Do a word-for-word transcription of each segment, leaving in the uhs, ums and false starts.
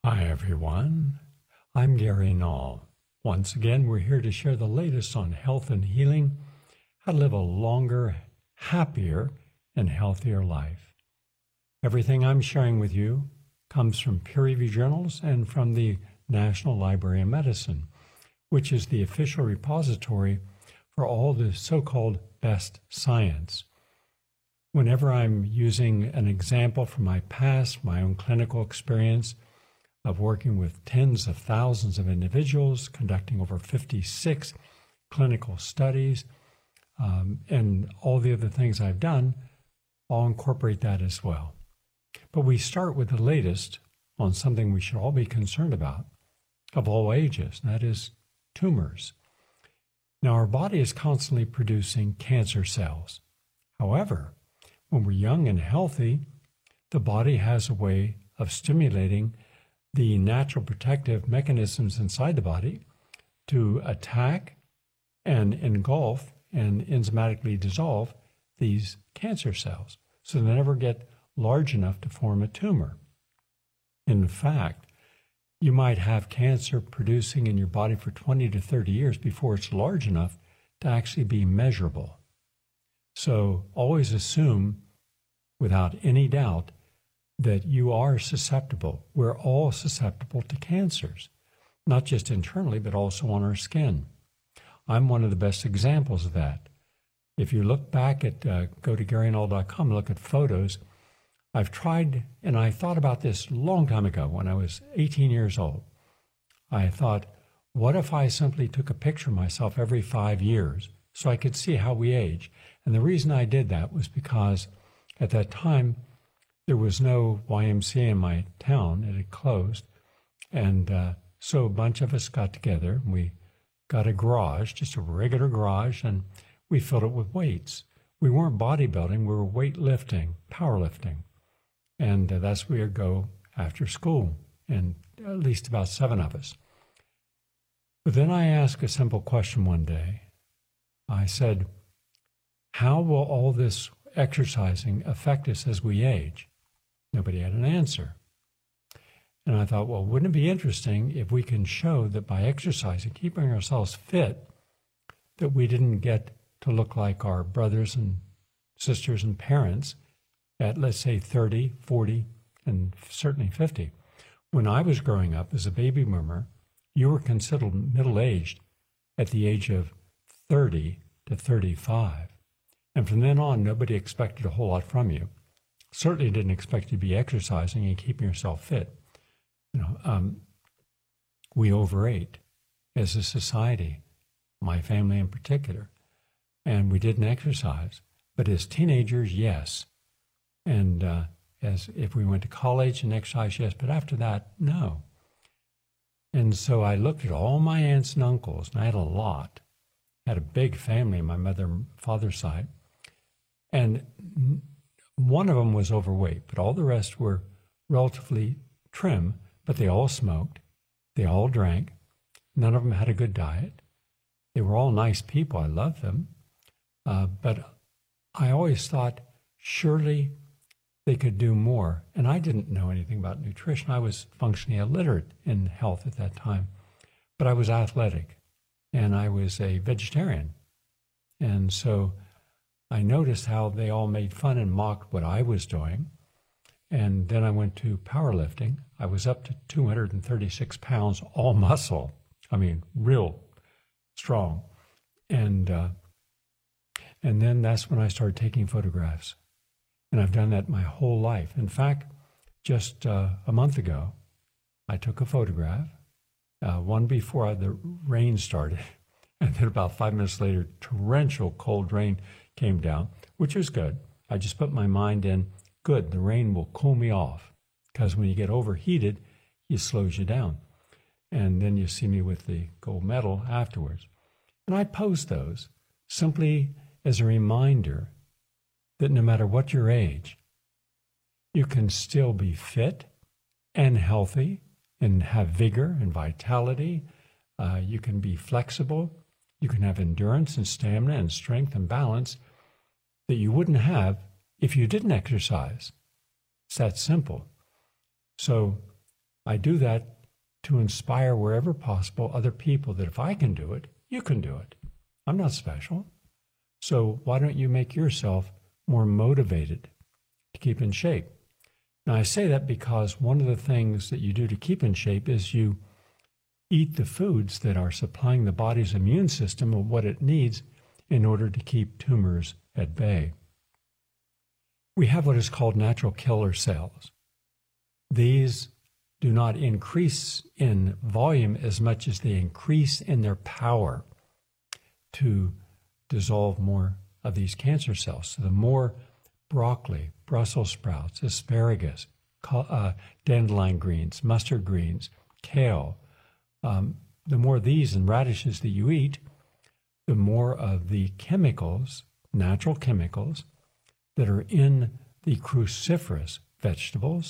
Hi, everyone. I'm Gary Null. Once again, we're here to share the latest on health and healing, how to live a longer, happier, and healthier life. Everything I'm sharing with you comes from peer-reviewed journals and from the National Library of Medicine, which is the official repository for all the so-called best science. Whenever I'm using an example from my past, my own clinical experience, of working with tens of thousands of individuals, conducting over fifty-six clinical studies, um, and all the other things I've done, I'll incorporate that as well. But we start with the latest on something we should all be concerned about, of all ages, and that is tumors. Now, our body is constantly producing cancer cells. However, when we're young and healthy, the body has a way of stimulating the natural protective mechanisms inside the body to attack and engulf and enzymatically dissolve these cancer cells so they never get large enough to form a tumor. In fact, you might have cancer producing in your body for twenty to thirty years before it's large enough to actually be measurable. So always assume, without any doubt, that you are susceptible. We're all susceptible to cancers, not just internally, but also on our skin. I'm one of the best examples of that. If you look back at, uh, go to gary null dot com, look at photos, I've tried, and I thought about this a long time ago when I was eighteen years old. I thought, what if I simply took a picture of myself every five years so I could see how we age? And the reason I did that was because at that time, there was no Y M C A in my town. It had closed. And uh, so a bunch of us got together. And we got a garage, just a regular garage, and we filled it with weights. We weren't bodybuilding. We were weightlifting, powerlifting. And uh, that's where we'd go after school, and at least about seven of us. But then I asked a simple question one day. I said, how will all this exercising affect us as we age? Nobody had an answer. And I thought, well, wouldn't it be interesting if we can show that by exercising, keeping ourselves fit, that we didn't get to look like our brothers and sisters and parents at, let's say, thirty, forty, and certainly fifty. When I was growing up as a baby boomer, you were considered middle-aged at the age of thirty to thirty-five. And from then on, nobody expected a whole lot from you. Certainly didn't expect you to be exercising and keeping yourself fit. You know, um, we overate as a society, my family in particular, and we didn't exercise. But as teenagers, yes. And uh, as if we went to college and exercised, yes. But after that, no. And so I looked at all my aunts and uncles, and I had a lot. I had a big family on my mother and father's side. And one of them was overweight, but all the rest were relatively trim, but they all smoked. They all drank. None of them had a good diet. They were all nice people. I loved them. Uh, but I always thought, surely they could do more. And I didn't know anything about nutrition. I was functionally illiterate in health at that time. But I was athletic, and I was a vegetarian. And so I noticed how they all made fun and mocked what I was doing. And then I went to powerlifting. I was up to two hundred thirty-six pounds, all muscle. I mean, real strong. And uh, and then that's when I started taking photographs. And I've done that my whole life. In fact, just uh, a month ago, I took a photograph, uh, one before the rain started. And then about five minutes later, torrential cold rain came down, which was good. I just put my mind in, good, the rain will cool me off, because when you get overheated, it slows you down. And then you see me with the gold medal afterwards. And I post those simply as a reminder that no matter what your age, you can still be fit and healthy and have vigor and vitality. Uh, you can be flexible. You can have endurance and stamina and strength and balance that you wouldn't have if you didn't exercise. It's that simple. So I do that to inspire wherever possible other people that if I can do it, you can do it. I'm not special. So why don't you make yourself more motivated to keep in shape? Now, I say that because one of the things that you do to keep in shape is you eat the foods that are supplying the body's immune system with what it needs in order to keep tumors at bay. We have what is called natural killer cells. These do not increase in volume as much as they increase in their power to dissolve more of these cancer cells. So the more broccoli, Brussels sprouts, asparagus, uh, dandelion greens, mustard greens, kale, um, the more of these and radishes that you eat, the more of the chemicals, natural chemicals, that are in the cruciferous vegetables.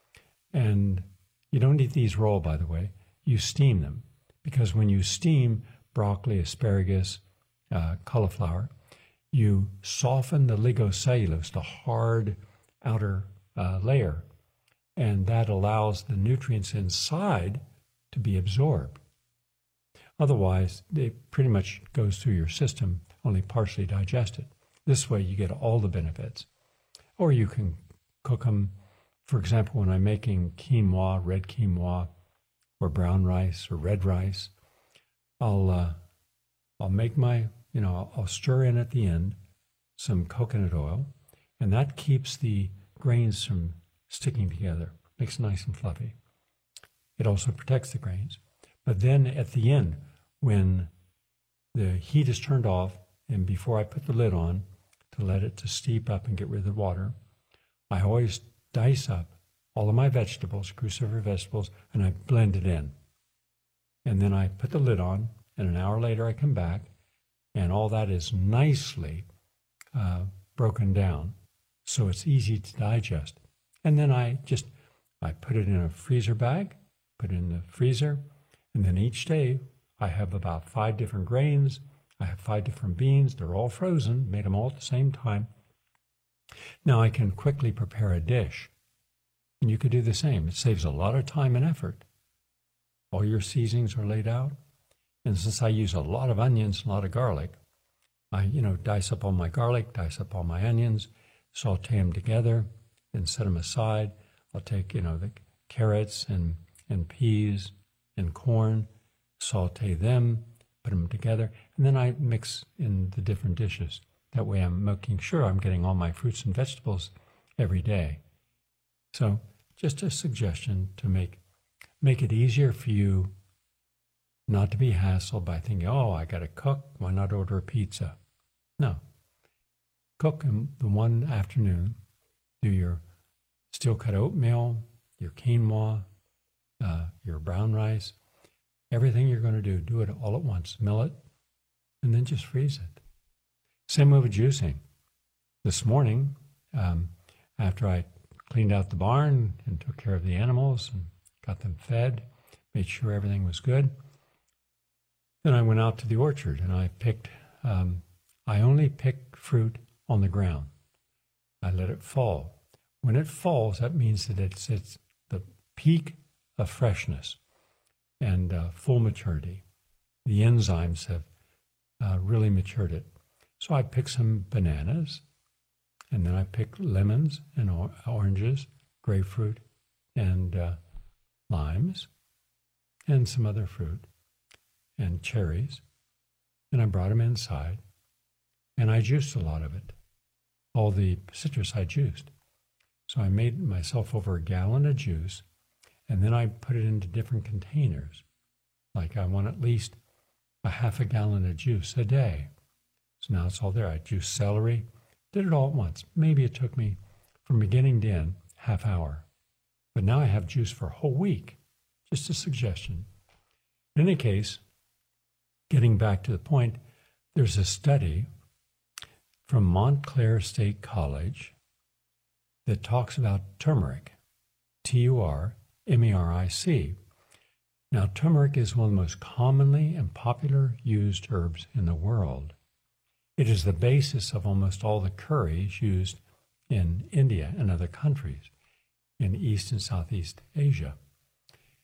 And you don't eat these raw, by the way. You steam them. Because when you steam broccoli, asparagus, uh, cauliflower, you soften the ligocellulose, the hard outer uh, layer, and that allows the nutrients inside to be absorbed. Otherwise, it pretty much goes through your system, only partially digested. This way, you get all the benefits. Or you can cook them. For example, when I'm making quinoa, red quinoa, or brown rice, or red rice, I'll uh, I'll make my, you know, I'll stir in at the end some coconut oil, and that keeps the grains from sticking together, makes it nice and fluffy. It also protects the grains. But then at the end, when the heat is turned off, and before I put the lid on to let it to steep up and get rid of the water, I always dice up all of my vegetables, cruciferous vegetables, and I blend it in. And then I put the lid on, and an hour later I come back, and all that is nicely uh, broken down, so it's easy to digest. And then I just, I put it in a freezer bag, put it in the freezer, and then each day I have about five different grains. I have five different beans. They're all frozen, made them all at the same time. Now I can quickly prepare a dish, and you could do the same. It saves a lot of time and effort. All your seasonings are laid out. And since I use a lot of onions, a lot of garlic, I, you know, dice up all my garlic, dice up all my onions, saute them together, and set them aside. I'll take, you know, the carrots and, and peas and corn, saute them, put them together, and then I mix in the different dishes. That way I'm making sure I'm getting all my fruits and vegetables every day. So just a suggestion to make make it easier for you not to be hassled by thinking, oh, I got to cook, why not order a pizza? No. Cook in the one afternoon, do your steel-cut oatmeal, your quinoa, uh, your brown rice, everything you're going to do, do it all at once. Mill it, and then just freeze it. Same way with juicing. This morning, um, after I cleaned out the barn and took care of the animals and got them fed, made sure everything was good, then I went out to the orchard and I picked, um, I only pick fruit on the ground. I let it fall. When it falls, that means that it's, it's the peak of freshness and uh, full maturity. The enzymes have uh, really matured it. So I pick some bananas, and then I pick lemons and or- oranges, grapefruit, and uh, limes, and some other fruit, and cherries, and I brought them inside, and I juiced a lot of it. All the citrus I juiced. So I made myself over a gallon of juice, and then I put it into different containers. Like I want at least a half a gallon of juice a day. So now it's all there. I juiced celery, did it all at once. Maybe it took me from beginning to end half hour. But now I have juice for a whole week. Just a suggestion. In any case, getting back to the point, there's a study from Montclair State College that talks about turmeric, T U R M E R I C. Now, turmeric is one of the most commonly and popular used herbs in the world. It is the basis of almost all the curries used in India and other countries in East and Southeast Asia.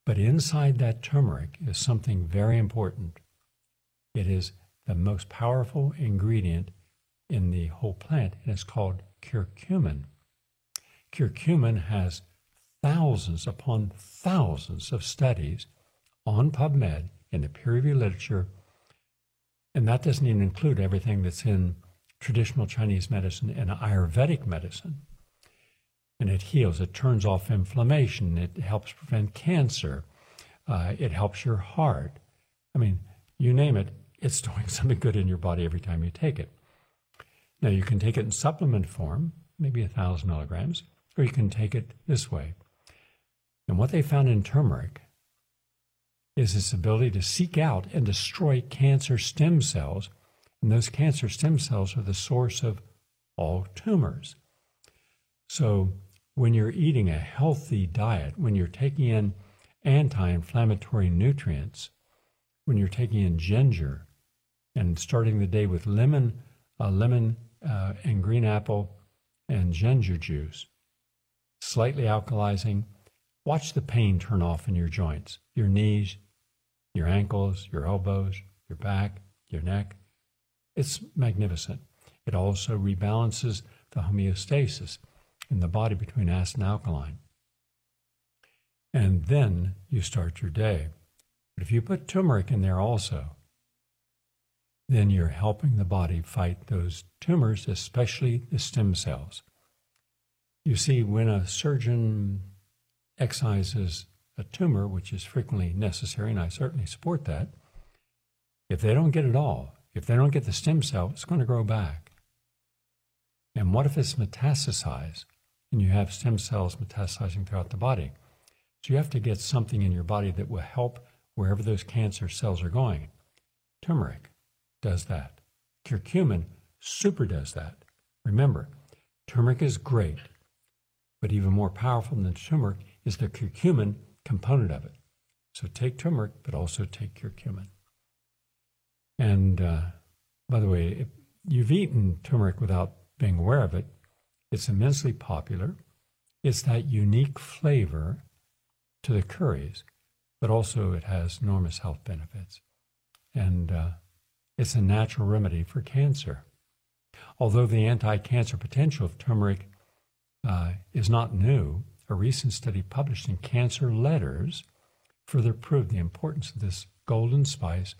But inside that turmeric is something very important. It is the most powerful ingredient in the whole plant, and it's called curcumin. Curcumin has thousands upon thousands of studies on PubMed in the peer-reviewed literature, and that doesn't even include everything that's in traditional Chinese medicine and Ayurvedic medicine. And it heals, it turns off inflammation, it helps prevent cancer, uh, it helps your heart. I mean, you name it, it's doing something good in your body every time you take it. Now, you can take it in supplement form, maybe a thousand milligrams, or you can take it this way. And what they found in turmeric is its ability to seek out and destroy cancer stem cells, and those cancer stem cells are the source of all tumors. So when you're eating a healthy diet, when you're taking in anti-inflammatory nutrients, when you're taking in ginger and starting the day with lemon, uh, lemon uh, and green apple and ginger juice, slightly alkalizing, watch the pain turn off in your joints, your knees, your ankles, your elbows, your back, your neck. It's magnificent. It also rebalances the homeostasis in the body between acid and alkaline. And then you start your day. But if you put turmeric in there also, then you're helping the body fight those tumors, especially the stem cells. You see, when a surgeon excises a tumor, which is frequently necessary, and I certainly support that, if they don't get it all, if they don't get the stem cell, it's going to grow back. And what if it's metastasized and you have stem cells metastasizing throughout the body? So you have to get something in your body that will help wherever those cancer cells are going. Turmeric does that. Curcumin super does that. Remember, turmeric is great, but even more powerful than turmeric is the curcumin component of it. So take turmeric, but also take curcumin. And uh, by the way, if you've eaten turmeric without being aware of it, it's immensely popular. It's that unique flavor to the curries, but also it has enormous health benefits. And uh, it's a natural remedy for cancer. Although the anti-cancer potential of turmeric uh, is not new, a recent study published in Cancer Letters further proved the importance of this golden spice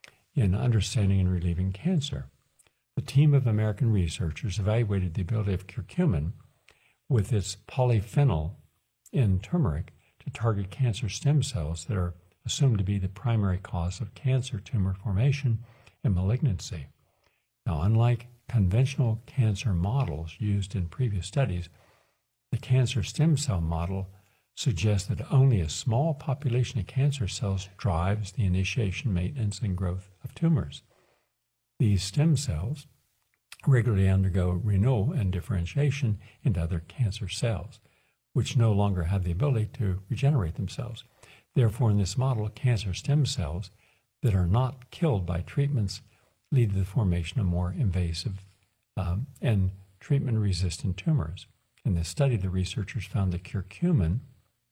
in understanding and relieving cancer. The team of American researchers evaluated the ability of curcumin with its polyphenol in turmeric to target cancer stem cells that are assumed to be the primary cause of cancer tumor formation and malignancy. Now, unlike conventional cancer models used in previous studies, the cancer stem cell model suggests that only a small population of cancer cells drives the initiation, maintenance, and growth of tumors. These stem cells regularly undergo renewal and differentiation into other cancer cells, which no longer have the ability to regenerate themselves. Therefore, in this model, cancer stem cells that are not killed by treatments lead to the formation of more invasive um, and treatment-resistant tumors. In this study, the researchers found that curcumin,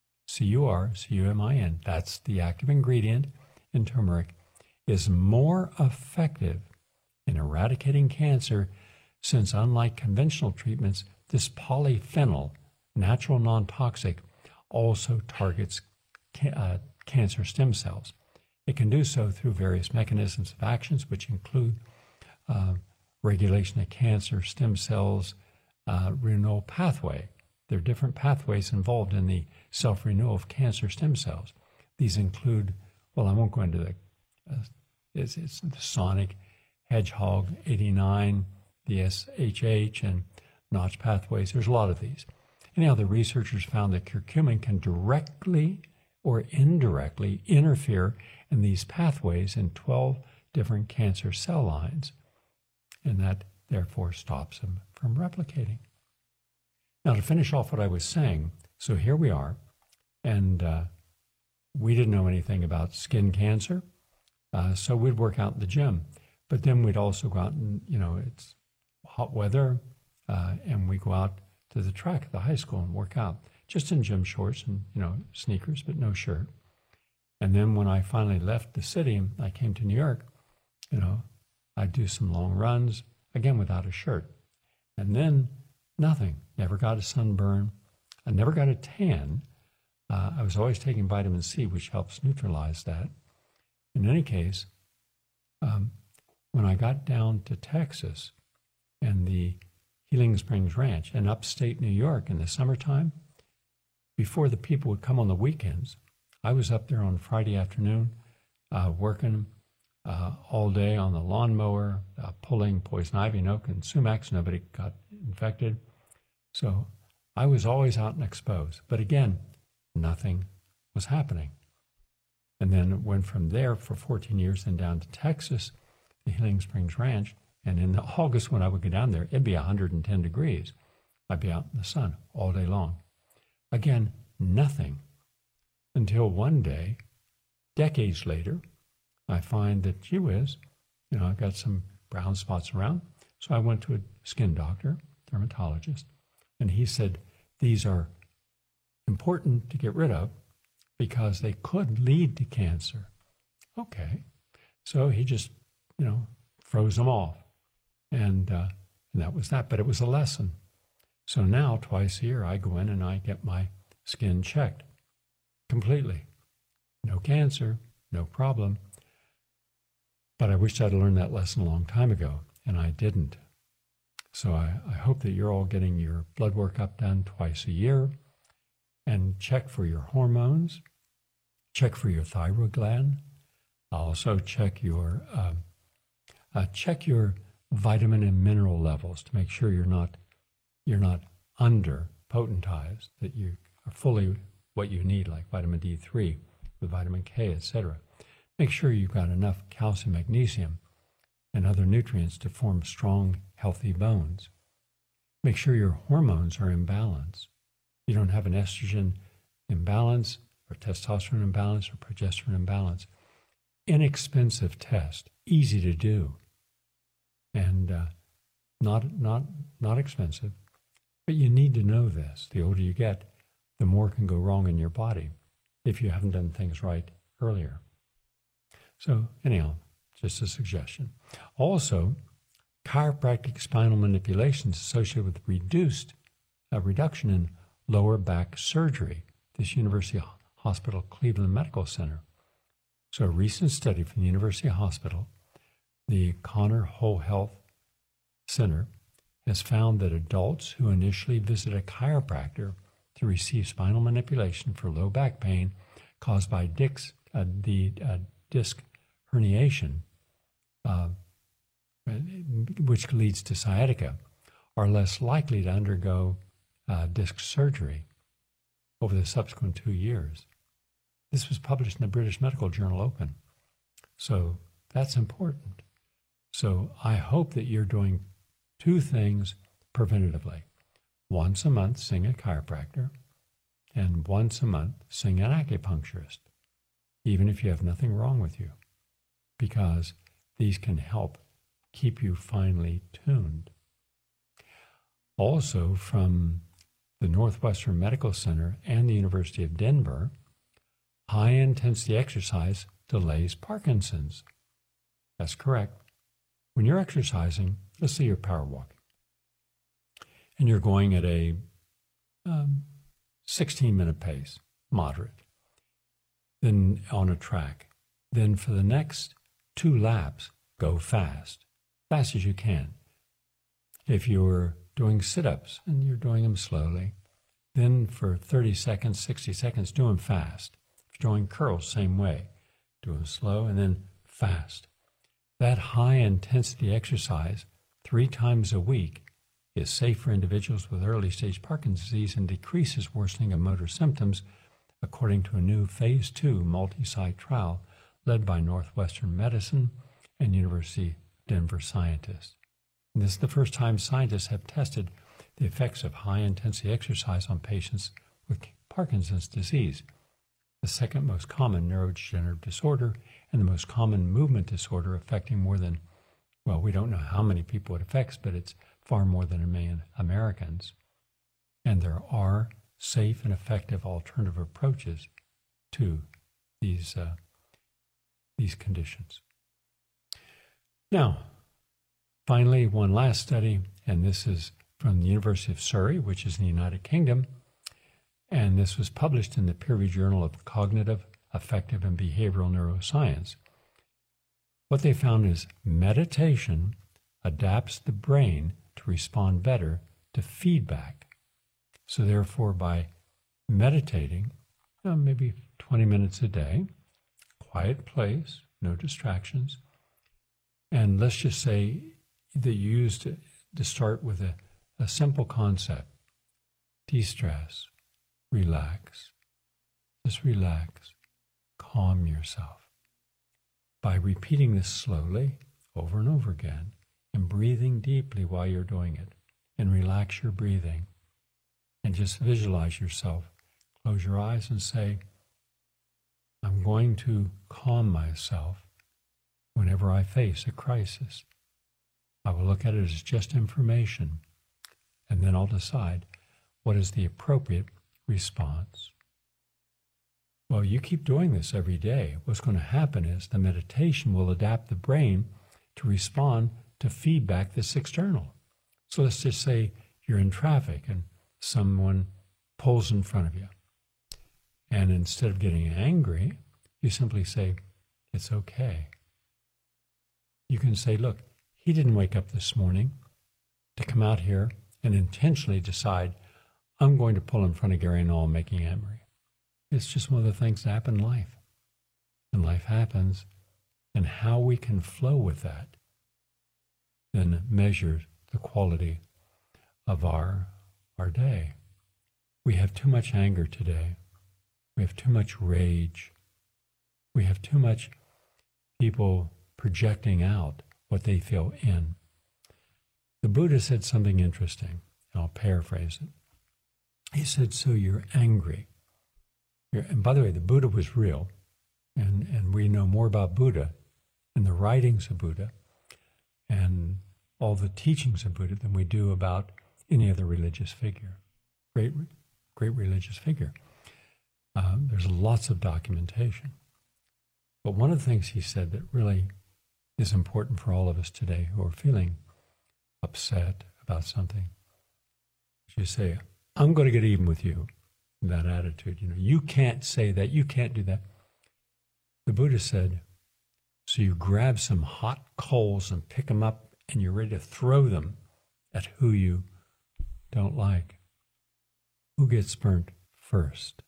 C U R C U M I N, that's the active ingredient in turmeric, is more effective in eradicating cancer since, unlike conventional treatments, this polyphenol, natural non-toxic, also targets ca- uh, cancer stem cells. It can do so through various mechanisms of actions, which include uh, regulation of cancer stem cells uh, renewal pathway. There are different pathways involved in the self-renewal of cancer stem cells. These include, well, I won't go into the, uh, it's, it's the sonic, hedgehog, eighty-nine, the S H H, and Notch pathways. There's a lot of these. Anyhow, the researchers found that curcumin can directly or indirectly interfere in these pathways in twelve different cancer cell lines, and that therefore stops them from replicating. Now, to finish off what I was saying, so here we are, and uh, we didn't know anything about skin cancer, uh, so we'd work out in the gym, but then we'd also go out and, you know, it's hot weather, uh, and we go out to the track at the high school and work out, just in gym shorts and, you know, sneakers, but no shirt. And then when I finally left the city, I came to New York, you know, I'd do some long runs, again without a shirt. And then nothing, never got a sunburn. I never got a tan. Uh, I was always taking vitamin C, which helps neutralize that. In any case, um, when I got down to Texas and the Healing Springs Ranch in upstate New York in the summertime, before the people would come on the weekends, I was up there on Friday afternoon uh, working uh, all day on the lawnmower, uh, pulling poison ivy and oak and sumacs. Nobody got infected. So I was always out and exposed. But again, nothing was happening. And then went from there for fourteen years and down to Texas, the Healing Springs Ranch. And in the August, when I would go down there, it'd be one hundred ten degrees. I'd be out in the sun all day long. Again, nothing. Until one day, decades later, I find that, gee whiz, you know, I've got some brown spots around. So I went to a skin doctor, dermatologist, and he said, these are important to get rid of because they could lead to cancer. Okay. So he just, you know, froze them off. And, uh, and that was that. But it was a lesson. So now, twice a year, I go in and I get my skin checked completely. No cancer, no problem. But I wish I'd learned that lesson a long time ago, and I didn't. So I, I hope that you're all getting your blood workup done twice a year, and check for your hormones, check for your thyroid gland. Also check your uh, uh, check your vitamin and mineral levels to make sure you're not you're not under potentized, that you are fully what you need, like vitamin D three with vitamin K, et cetera. Make sure you've got enough calcium, magnesium, and other nutrients to form strong, healthy bones. Make sure your hormones are in balance. You don't have an estrogen imbalance or testosterone imbalance or progesterone imbalance. Inexpensive test, easy to do, and uh, not not not expensive. But you need to know this. The older you get, the more can go wrong in your body if you haven't done things right earlier. So anyhow, just a suggestion. Also, chiropractic spinal manipulation is associated with reduced a reduction in lower back surgery. This University Hospital Cleveland Medical Center. So a recent study from the University Hospital, the Connor Whole Health Center, has found that adults who initially visit a chiropractor to receive spinal manipulation for low back pain caused by disc, uh, the uh, disc herniation, uh, which leads to sciatica, are less likely to undergo uh, disc surgery over the subsequent two years. This was published in the British Medical Journal Open. So that's important. So I hope that you're doing two things preventatively. Once a month, seeing a chiropractor, and once a month, seeing an acupuncturist, even if you have nothing wrong with you, because these can help keep you finely tuned. Also, from the Northwestern Medical Center and the University of Denver, high-intensity exercise delays Parkinson's. That's correct. When you're exercising, let's say you're power walking, and you're going at a um, sixteen-minute pace, moderate, then on a track. Then for the next two laps, go fast, fast as you can. If you're doing sit-ups and you're doing them slowly, then for thirty seconds, sixty seconds, do them fast. If you're doing curls, same way. Do them slow and then fast. That high-intensity exercise three times a week is safe for individuals with early-stage Parkinson's disease and decreases worsening of motor symptoms, according to a new phase two multi-site trial led by Northwestern Medicine and University of Denver scientists. And this is the first time scientists have tested the effects of high-intensity exercise on patients with Parkinson's disease, the second most common neurodegenerative disorder and the most common movement disorder, affecting more than, well, we don't know how many people it affects, but it's far more than a million Americans. And there are safe and effective alternative approaches to these, uh, these conditions. Now, finally, one last study, and this is from the University of Surrey, which is in the United Kingdom, and this was published in the peer-reviewed Journal of Cognitive, Affective, and Behavioral Neuroscience. What they found is meditation adapts the brain to respond better to feedback. So therefore, by meditating, you know, maybe twenty minutes a day, quiet place, no distractions, and let's just say that you used to, to start with a, a simple concept: de-stress, relax, just relax, calm yourself. By repeating this slowly over and over again and breathing deeply while you're doing it, and relax your breathing and just visualize yourself. Close your eyes and say, I'm going to calm myself whenever I face a crisis. I will look at it as just information, and then I'll decide what is the appropriate response. Well, you keep doing this every day. What's going to happen is the meditation will adapt the brain to respond to feedback that's external. So let's just say you're in traffic and someone pulls in front of you. And instead of getting angry, you simply say, it's okay. You can say, look, he didn't wake up this morning to come out here and intentionally decide, I'm going to pull in front of Gary Null, making angry. It's just one of the things that happen in life. And life happens, and how we can flow with that then measures the quality of our, our day. We have too much anger today. We have too much rage. We have too much people projecting out what they feel in. The Buddha said something interesting, and I'll paraphrase it. He said, so you're angry. You're, and by the way, the Buddha was real, and, and we know more about Buddha in the writings of Buddha and all the teachings of Buddha than we do about any other religious figure. Great, great religious figure. Um, there's lots of documentation. But one of the things he said that really is important for all of us today who are feeling upset about something, is you say, I'm going to get even with you. That attitude, you know, you can't say that, you can't do that. The Buddha said, so you grab some hot coals and pick them up and you're ready to throw them at who you don't like. Who gets burnt first?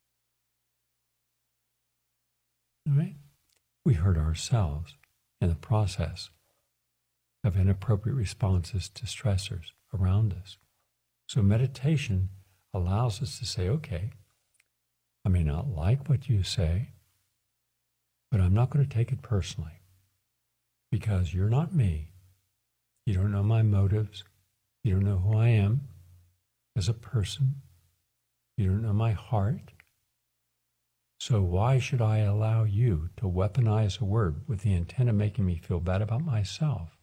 All right? We hurt ourselves in the process of inappropriate responses to stressors around us. So meditation allows us to say, okay, I may not like what you say, but I'm not going to take it personally because you're not me. You don't know my motives. You don't know who I am as a person. You don't know my heart. So why should I allow you to weaponize a word with the intent of making me feel bad about myself?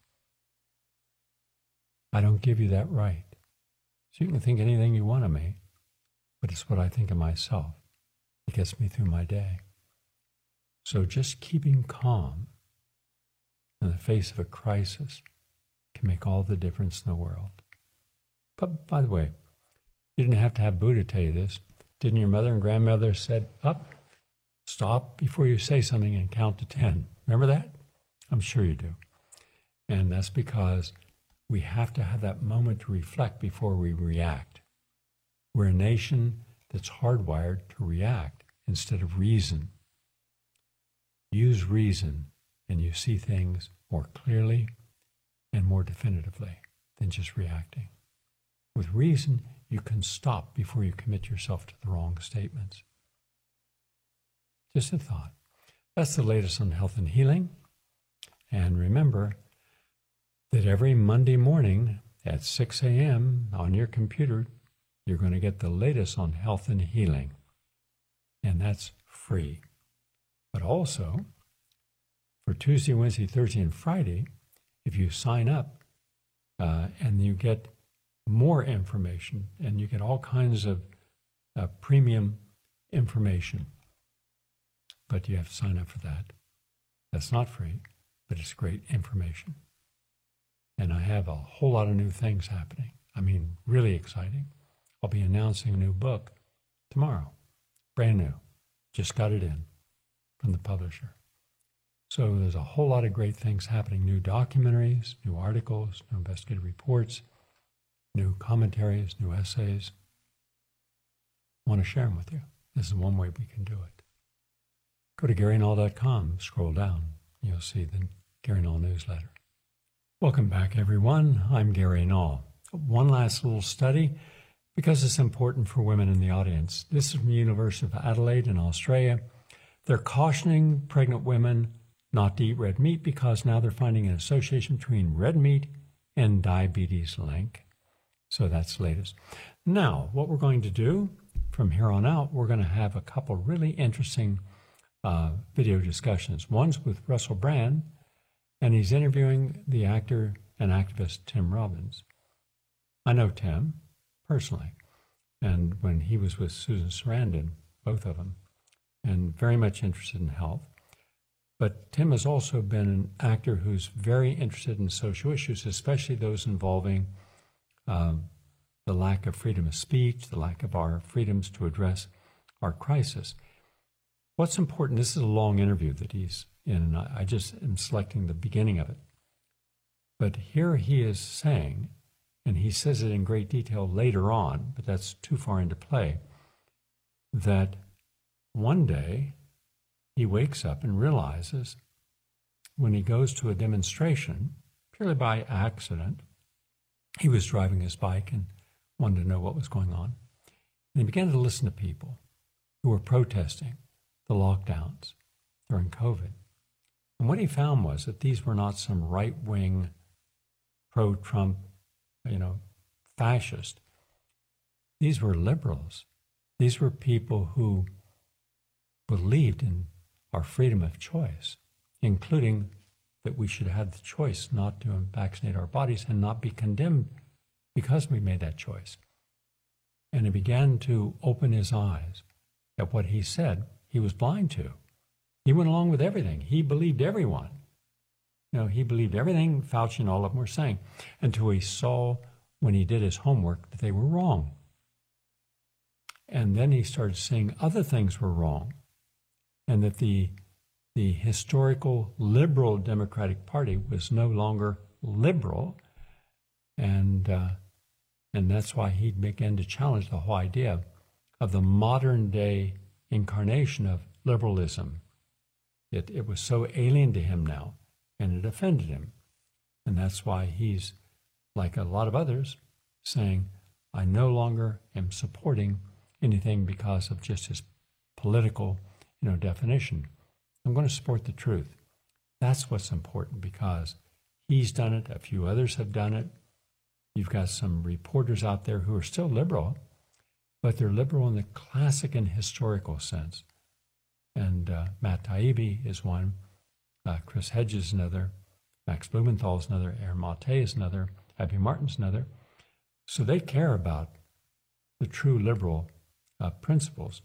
I don't give you that right. So you can think anything you want of me, but it's what I think of myself. It gets me through my day. So just keeping calm in the face of a crisis can make all the difference in the world. But by the way, you didn't have to have Buddha tell you this. Didn't your mother and grandmother said, up, stop before you say something and count to ten? Remember that? I'm sure you do. And that's because we have to have that moment to reflect before we react. We're a nation that's hardwired to react instead of reason. Use reason and you see things more clearly and more definitively than just reacting. With reason, you can stop before you commit yourself to the wrong statements. Just a thought. That's the latest on health and healing. And remember that every Monday morning at six a.m. on your computer, you're going to get the latest on health and healing. And that's free. But also, for Tuesday, Wednesday, Thursday, and Friday, if you sign up uh, and you get more information and you get all kinds of uh, premium information, but you have to sign up for that. That's not free, but it's great information. And I have a whole lot of new things happening. I mean, really exciting. I'll be announcing a new book tomorrow, brand new. Just got it in from the publisher. So there's a whole lot of great things happening, new documentaries, new articles, new investigative reports, new commentaries, new essays. I want to share them with you. This is one way we can do it. Go to Gary Null dot com, scroll down, you'll see the Gary Null newsletter. Welcome back, everyone. I'm Gary Null. One last little study, because it's important for women in the audience. This is from the University of Adelaide in Australia. They're cautioning pregnant women not to eat red meat because now they're finding an association between red meat and diabetes link. So that's the latest. Now, what we're going to do from here on out, we're going to have a couple really interesting uh, video discussions. One's with Russell Brand, and he's interviewing the actor and activist Tim Robbins. I know Tim personally, and when he was with Susan Sarandon, both of them, and very much interested in health. But Tim has also been an actor who's very interested in social issues, especially those involving um, the lack of freedom of speech, the lack of our freedoms to address our crisis. What's important, this is a long interview that he's in, and I, I just am selecting the beginning of it. But here he is saying, and he says it in great detail later on, but that's too far into play, that one day he wakes up and realizes when he goes to a demonstration, purely by accident, he was driving his bike and wanted to know what was going on. And he began to listen to people who were protesting the lockdowns during COVID. And what he found was that these were not some right-wing, pro-Trump, you know, fascist. These were liberals. These were people who believed in our freedom of choice, including that we should have the choice not to vaccinate our bodies and not be condemned because we made that choice. And he began to open his eyes at what he said he was blind to. He went along with everything. He believed everyone. You know, he believed everything Fauci and all of them were saying, until he saw when he did his homework that they were wrong. And then he started seeing other things were wrong, and that the the historical liberal Democratic Party was no longer liberal, and uh, and that's why he began to challenge the whole idea of the modern day incarnation of liberalism. It it was so alien to him now, and it offended him, and that's why he's, like a lot of others, saying, I no longer am supporting anything because of just his political, you know, definition. I'm going to support the truth. That's what's important, because he's done it. A few others have done it. You've got some reporters out there who are still liberal, but they're liberal in the classic and historical sense. And uh, Matt Taibbi is one. Uh, Chris Hedges is another. Max Blumenthal is another. Aaron Mate is another. Abby Martin's another. So they care about the true liberal uh, principles,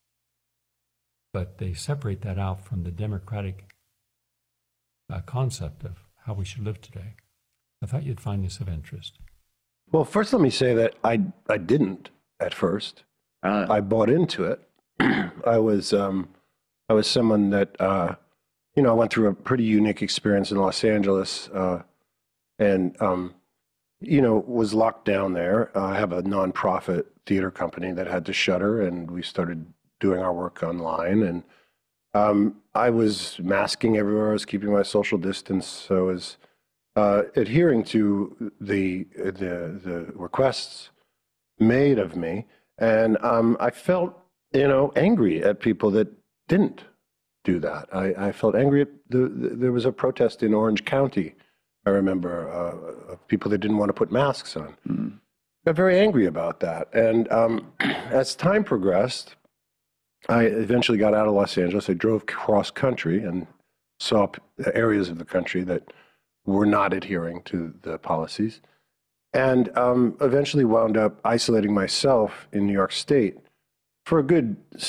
but they separate that out from the democratic uh, concept of how we should live today. I thought you'd find this of interest. Well, first let me say that I, I didn't at first. Uh, I bought into it. I was um, I was someone that, uh, you know, I went through a pretty unique experience in Los Angeles uh, and, um, you know, was locked down there. Uh, I have a nonprofit theater company that had to shutter, and we started doing our work online. And um, I was masking everywhere. I was keeping my social distance. So I was uh, adhering to the, the, the requests made of me. And um, I felt, you know, angry at people that didn't do that. I, I felt angry at the, the, there was a protest in Orange County, I remember, uh, of people that didn't want to put masks on. Mm. Got very angry about that. And um, as time progressed, I eventually got out of Los Angeles. I drove cross country and saw p- areas of the country that were not adhering to the policies, and um, eventually wound up isolating myself in New York State for a good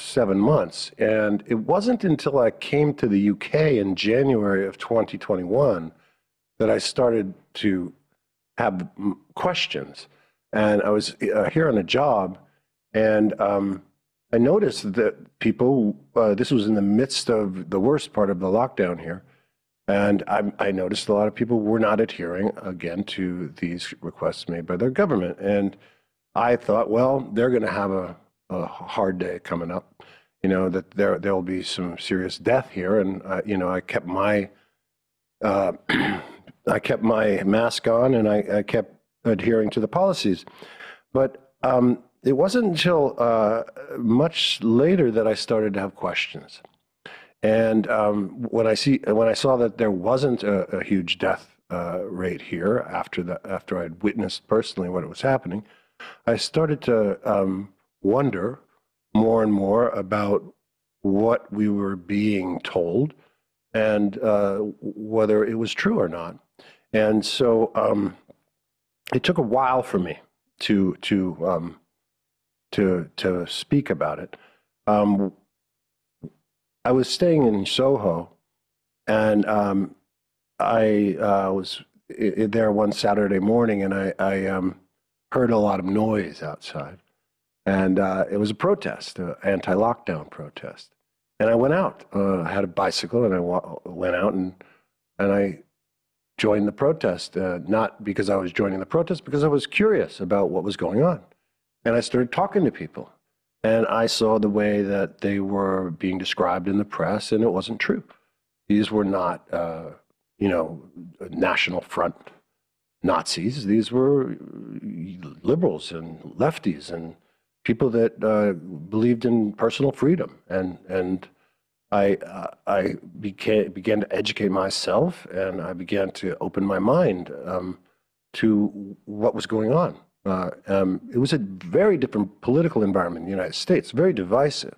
seven months. And it wasn't until I came to the U K in January of twenty twenty-one that I started to have questions. And I was uh, here on a job, and um, I noticed that people, uh, this was in the midst of the worst part of the lockdown here, and I, I noticed a lot of people were not adhering, again, to these requests made by their government. And I thought, well, they're going to have a, a hard day coming up, you know, that there there'll be some serious death here. And, uh, you know, I kept my, uh, I kept my mask on, and I, I kept adhering to the policies. But um, it wasn't until uh, much later that I started to have questions. And um, when I see when I saw that there wasn't a, a huge death uh, rate here after the after I'd witnessed personally what was happening, I started to um, wonder more and more about what we were being told and uh, whether it was true or not. And so um, it took a while for me to to um, to to speak about it. Um, I was staying in Soho, and um, I uh, was I- there one Saturday morning, and I, I um, heard a lot of noise outside, and uh, it was a protest, an anti-lockdown protest. And I went out. Uh, I had a bicycle, and I wa- went out, and and I joined the protest. Uh, not because I was joining the protest, because I was curious about what was going on, and I started talking to people. And I saw the way that they were being described in the press, and it wasn't true. These were not, uh, you know, National Front Nazis. These were liberals and lefties and people that uh, believed in personal freedom. And and I uh, I became, began to educate myself, and I began to open my mind um, to what was going on. Uh, um, it was a very different political environment in the United States, very divisive,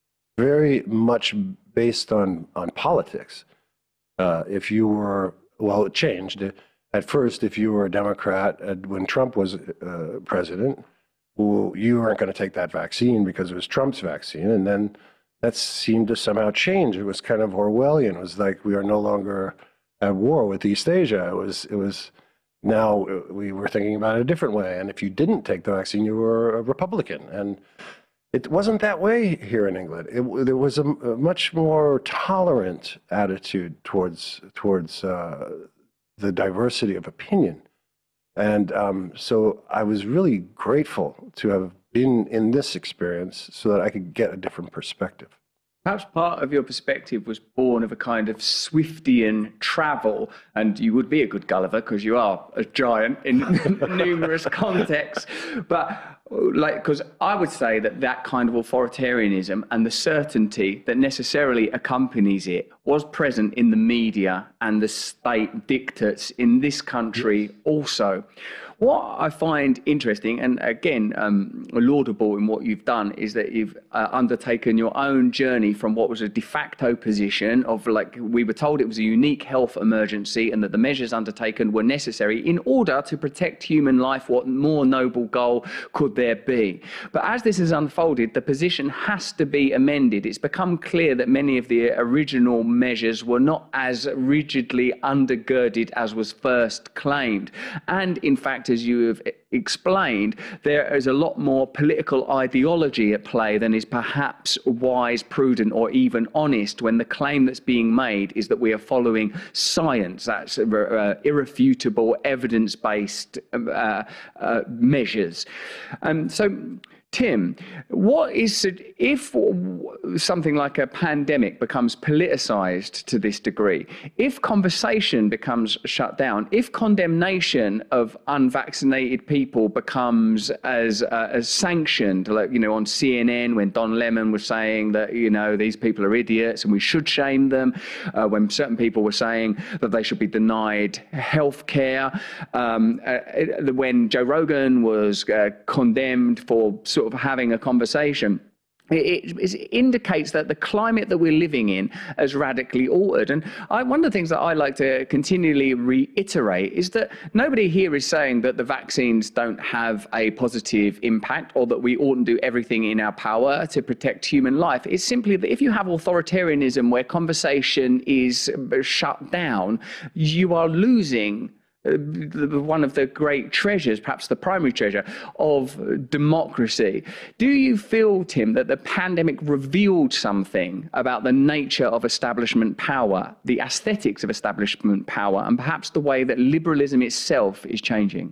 very much based on, on politics. Uh, if you were, well, it changed. At first, if you were a Democrat, uh, when Trump was uh, president, well, you weren't going to take that vaccine because it was Trump's vaccine. And then that seemed to somehow change. It was kind of Orwellian. It was like we are no longer at war with East Asia. It was, it was, now we were thinking about it a different way. And if you didn't take the vaccine, you were a Republican. And it wasn't that way here in England. It, there was a, a much more tolerant attitude towards, towards uh, the diversity of opinion. And um, so I was really grateful to have been in this experience so that I could get a different perspective. Perhaps part of your perspective was born of a kind of Swiftian travel, and you would be a good Gulliver because you are a giant in numerous contexts. But like, because I would say that that kind of authoritarianism and the certainty that necessarily accompanies it was present in the media and the state dictates in this country also. What I find interesting, and again, um, laudable in what you've done, is that you've uh, undertaken your own journey from what was a de facto position of, like, we were told it was a unique health emergency and that the measures undertaken were necessary in order to protect human life. What more noble goal could there be? But as this has unfolded, the position has to be amended. It's become clear that many of the original measures were not as rigidly undergirded as was first claimed. And in fact, as you have explained, there is a lot more political ideology at play than is perhaps wise, prudent, or even honest when the claim that's being made is that we are following science. That's uh, irrefutable, evidence-based uh, uh, measures. Um, so, Tim, what is, if something like a pandemic becomes politicized to this degree, if conversation becomes shut down, if condemnation of unvaccinated people becomes as uh, as sanctioned, like, you know, on C N N when Don Lemon was saying that, you know, these people are idiots and we should shame them, uh, when certain people were saying that they should be denied health care, um, uh, when Joe Rogan was uh, condemned for sort of having a conversation. It, it indicates that the climate that we're living in has radically altered. And I, one of the things that I like to continually reiterate is that nobody here is saying that the vaccines don't have a positive impact or that we oughtn't do everything in our power to protect human life. It's simply that if you have authoritarianism where conversation is shut down, you are losing one of the great treasures, perhaps the primary treasure, of democracy. Do you feel, Tim, that the pandemic revealed something about the nature of establishment power, the aesthetics of establishment power, and perhaps the way that liberalism itself is changing?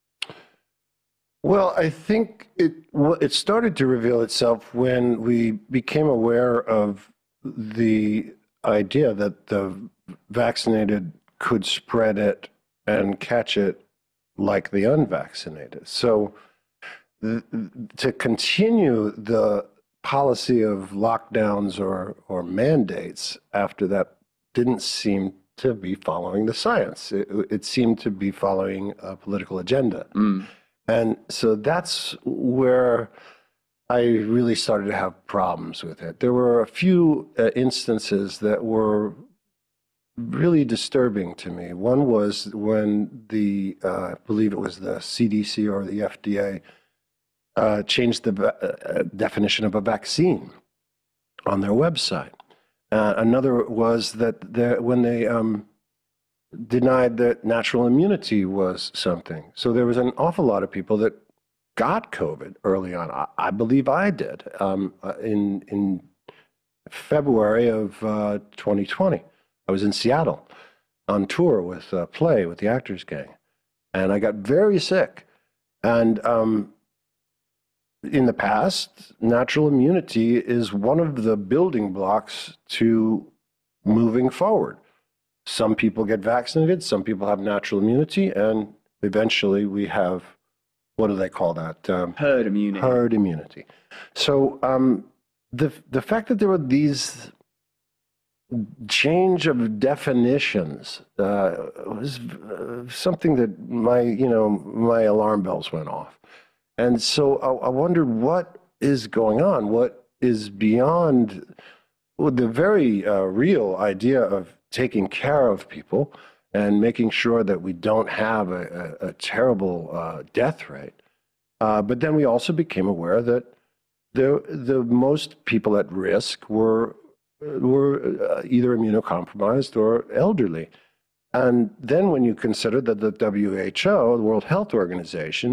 Well, I think it, it started to reveal itself when we became aware of the idea that the vaccinated could spread it and catch it like the unvaccinated. So th- to continue the policy of lockdowns or, or mandates after that didn't seem to be following the science. It, it seemed to be following a political agenda. Mm. And so that's where I really started to have problems with it. There were a few uh, instances that were really disturbing to me. One was when the, uh, I believe it was the C D C or the F D A, uh, changed the uh, definition of a vaccine on their website. Uh, another was that when they um, denied that natural immunity was something. So there was an awful lot of people that got COVID early on. I, I believe I did um, in, in February of uh, twenty twenty. I was in Seattle on tour with a play with the Actors Gang, and I got very sick. And um, in the past, natural immunity is one of the building blocks to moving forward. Some people get vaccinated, some people have natural immunity, and eventually we have, what do they call that? Um, herd immunity. Herd immunity. So um, the the fact that there were these change of definitions uh, was uh, something that my, you know, my alarm bells went off. And so I, I wondered what is going on, what is beyond well, the very uh, real idea of taking care of people and making sure that we don't have a, a, a terrible uh, death rate. Uh, but then we also became aware that the, the most people at risk were were uh, either immunocompromised or elderly. And then when you consider that the W H O, the World Health Organization,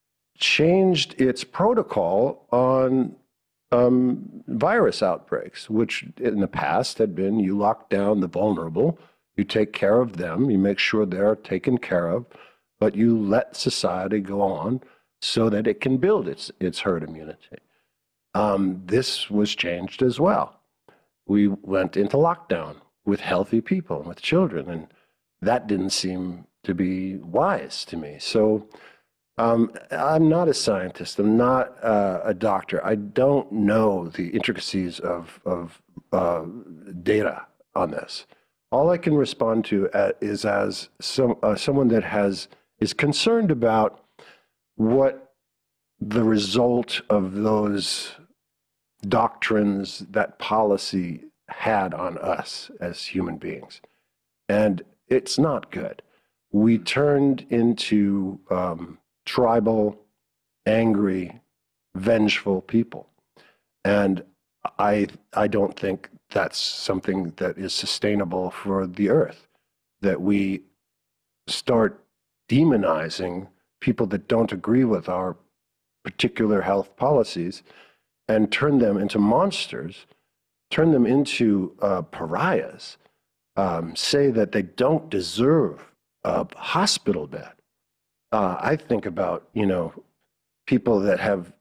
changed its protocol on um, virus outbreaks, which in the past had been you lock down the vulnerable, you take care of them, you make sure they're taken care of, but you let society go on so that it can build its, its herd immunity. Um, this was changed as well. We went into lockdown with healthy people, with children, and that didn't seem to be wise to me. So um, I'm not a scientist. I'm not uh, a doctor. I don't know the intricacies of, of uh, data on this. All I can respond to uh, is as some, uh, someone that has is concerned about what the result of those doctrines, that policy had on us as human beings. And it's not good. We turned into um, tribal, angry, vengeful people. And I, I don't think that's something that is sustainable for the earth, that we start demonizing people that don't agree with our particular health policies and turn them into monsters, turn them into uh, pariahs, um, say that they don't deserve a hospital bed. Uh, I think about, you know, people that have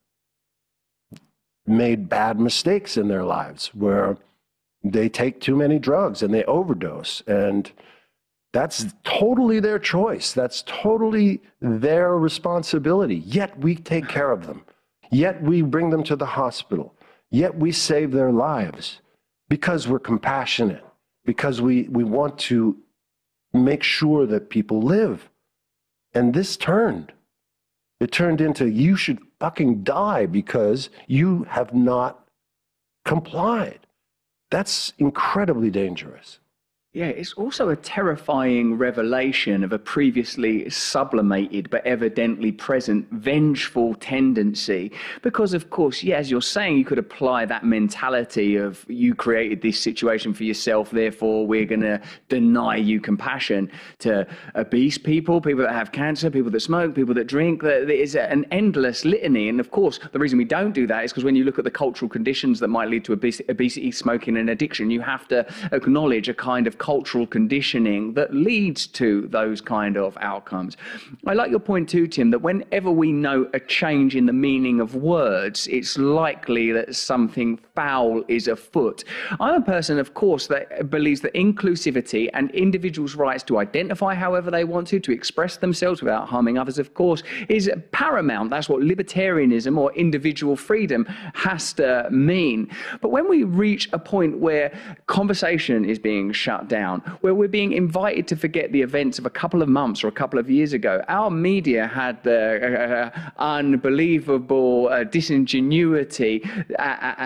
made bad mistakes in their lives where they take too many drugs and they overdose, and that's totally their choice. That's totally their responsibility. Yet we take care of them. Yet we bring them to the hospital. Yet we save their lives because we're compassionate, because we, we want to make sure that people live. And this turned. It turned into you should fucking die because you have not complied. That's incredibly dangerous. Yeah, it's also a terrifying revelation of a previously sublimated but evidently present vengeful tendency. Because, of course, yeah, as you're saying, you could apply that mentality of you created this situation for yourself, therefore we're going to deny you compassion to obese people, people that have cancer, people that smoke, people that drink. There is an endless litany. And, of course, the reason we don't do that is because when you look at the cultural conditions that might lead to obesity, smoking and addiction, you have to acknowledge a kind of cultural conditioning that leads to those kind of outcomes. I like your point too, Tim, that whenever we note a change in the meaning of words, it's likely that something foul is afoot. I'm a person, of course, that believes that inclusivity and individuals' rights to identify however they want to, to express themselves without harming others, of course, is paramount. That's what libertarianism or individual freedom has to mean. But when we reach a point where conversation is being shut down, where we're being invited to forget the events of a couple of months or a couple of years ago, our media had the uh, unbelievable uh, disingenuity uh,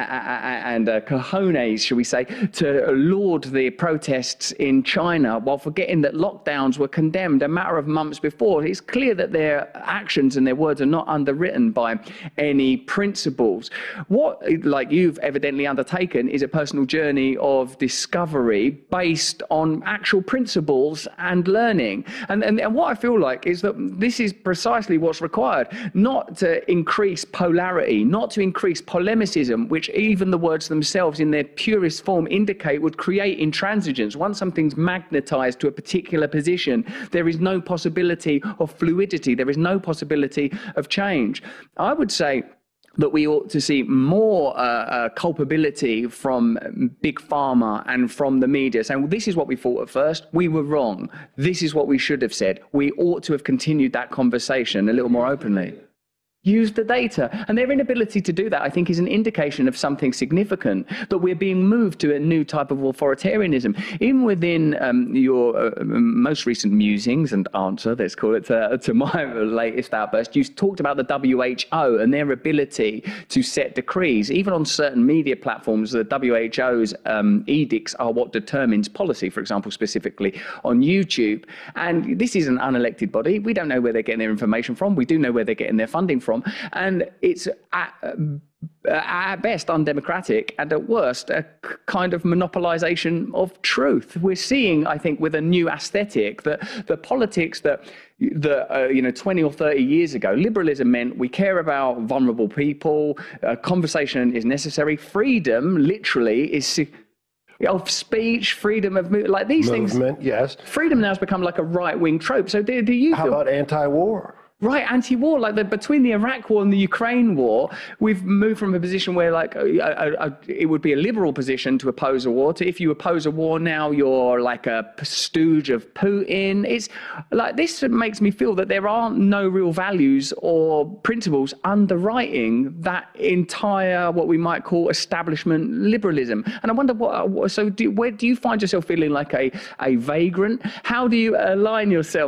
and uh, cojones, shall we say, to laud the protests in China while forgetting that lockdowns were condemned a matter of months before. It's clear that their actions and their words are not underwritten by any principles. What, like you've evidently undertaken, is a personal journey of discovery based on actual principles and learning. And, and, and what I feel like is that this is precisely what's required, not to increase polarity, not to increase polemicism, which even the words themselves in their purest form indicate would create intransigence. Once something's magnetized to a particular position, there is no possibility of fluidity, there is no possibility of change. I would say that we ought to see more uh, uh, culpability from big pharma and from the media, saying, well, this is what we thought at first, we were wrong, this is what we should have said. We ought to have continued that conversation a little more openly. Use the data. And their inability to do that, I think, is an indication of something significant, that we're being moved to a new type of authoritarianism. Even within um, your uh, most recent musings and answer, let's call it, to, to my latest outburst, you talked about the W H O and their ability to set decrees. Even on certain media platforms, the W H O's um, edicts are what determines policy, for example, specifically on YouTube. And this is an unelected body. We don't know where they're getting their information from. We do know where they're getting their funding from. And it's at, at best undemocratic and at worst a kind of monopolization of truth. We're seeing, I think, with a new aesthetic that the politics that that uh, you know twenty or thirty years ago, liberalism meant we care about vulnerable people, uh, conversation is necessary, freedom literally is of speech, freedom of movement, like these Movement, things. Yes. Freedom now has become like a right-wing trope. So do, do you How feel, about anti-war? Right, anti-war, like the, between the Iraq war and the Ukraine war, we've moved from a position where like a, a, a, it would be a liberal position to oppose a war to if you oppose a war now you're like a stooge of Putin. It's like this makes me feel that there are no real values or principles underwriting that entire what we might call establishment liberalism. And I wonder what, so do, where do you find yourself feeling like a, a vagrant? How do you align yourself,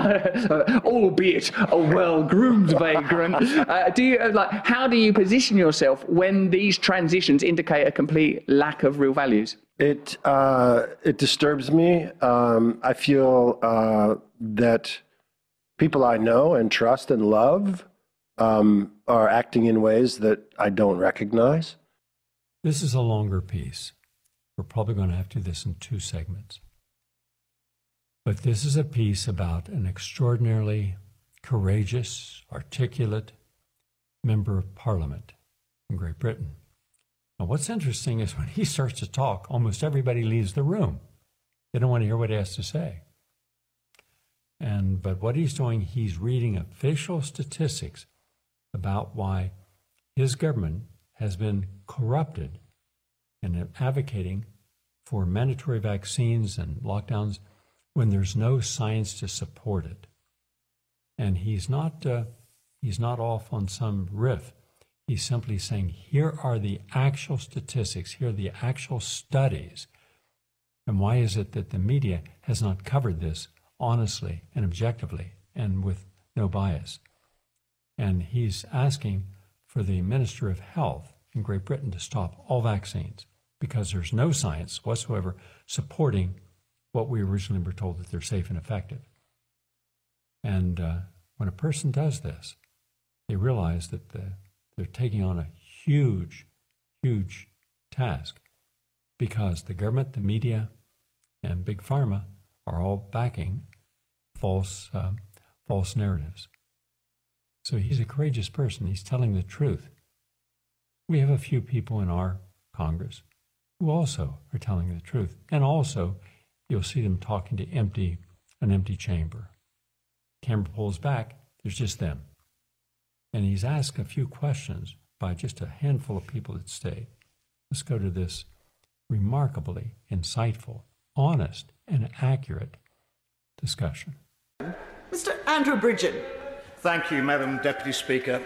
albeit a well-groomed vagrant? Uh, do you like? How do you position yourself when these transitions indicate a complete lack of real values? It uh, it disturbs me. Um, I feel uh, that people I know and trust and love um, are acting in ways that I don't recognize. This is a longer piece. We're probably going to have to do this in two segments. But this is a piece about an extraordinarily courageous, articulate member of parliament in Great Britain. Now, what's interesting is when he starts to talk, almost everybody leaves the room. They don't want to hear what he has to say. And but what he's doing, he's reading official statistics about why his government has been corrupted in advocating for mandatory vaccines and lockdowns when there's no science to support it. And he's not, uh, he's not off on some riff. He's simply saying, here are the actual statistics, here are the actual studies. And why is it that the media has not covered this honestly and objectively and with no bias? And he's asking for the Minister of Health in Great Britain to stop all vaccines because there's no science whatsoever supporting what we originally were told, that they're safe and effective. And uh, when a person does this, they realize that the, they're taking on a huge, huge task because the government, the media, and Big Pharma are all backing false, uh, false narratives. So he's a courageous person. He's telling the truth. We have a few people in our Congress who also are telling the truth. And also, you'll see them talking to empty, an empty chamber. Camera pulls back, there's just them. And he's asked a few questions by just a handful of people that stayed. Let's go to this remarkably insightful, honest, and accurate discussion. Mister Andrew Bridgen. Thank you, Madam Deputy Speaker.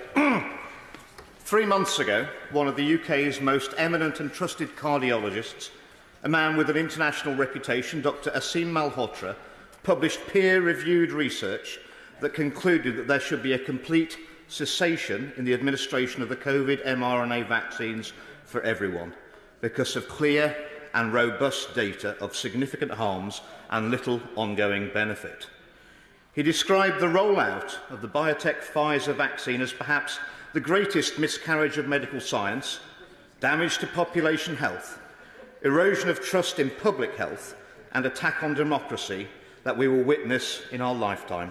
Three months ago, one of the U K's most eminent and trusted cardiologists, a man with an international reputation, Doctor Aseem Malhotra, published peer-reviewed research that concluded that there should be a complete cessation in the administration of the COVID mRNA vaccines for everyone because of clear and robust data of significant harms and little ongoing benefit. He described the rollout of the biotech Pfizer vaccine as perhaps the greatest miscarriage of medical science, damage to population health, erosion of trust in public health, and attack on democracy that we will witness in our lifetime.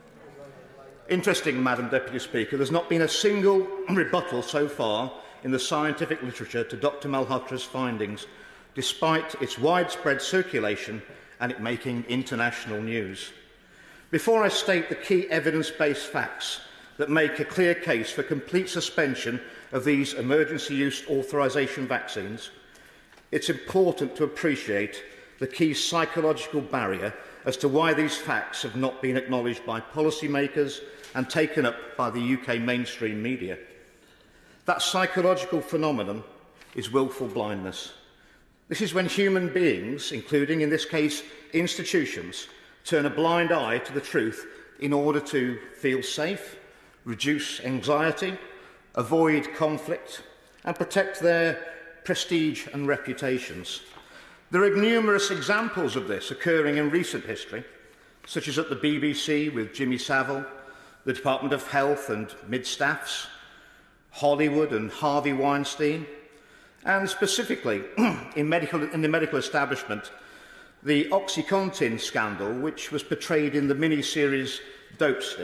Interesting, Madam Deputy Speaker, there's not been a single rebuttal so far in the scientific literature to Doctor Malhotra's findings, despite its widespread circulation and it making international news. Before I state the key evidence-based facts that make a clear case for complete suspension of these emergency use authorisation vaccines, it's important to appreciate the key psychological barrier as to why these facts have not been acknowledged by policymakers and taken up by the U K mainstream media. That psychological phenomenon is willful blindness. This is when human beings, including in this case institutions, turn a blind eye to the truth in order to feel safe, reduce anxiety, avoid conflict, and protect their prestige and reputations. There are numerous examples of this occurring in recent history, such as at the B B C with Jimmy Savile, the Department of Health and mid-staffs, Hollywood and Harvey Weinstein, and specifically in, medical, in the medical establishment, the OxyContin scandal, which was portrayed in the mini-series Dope Stick.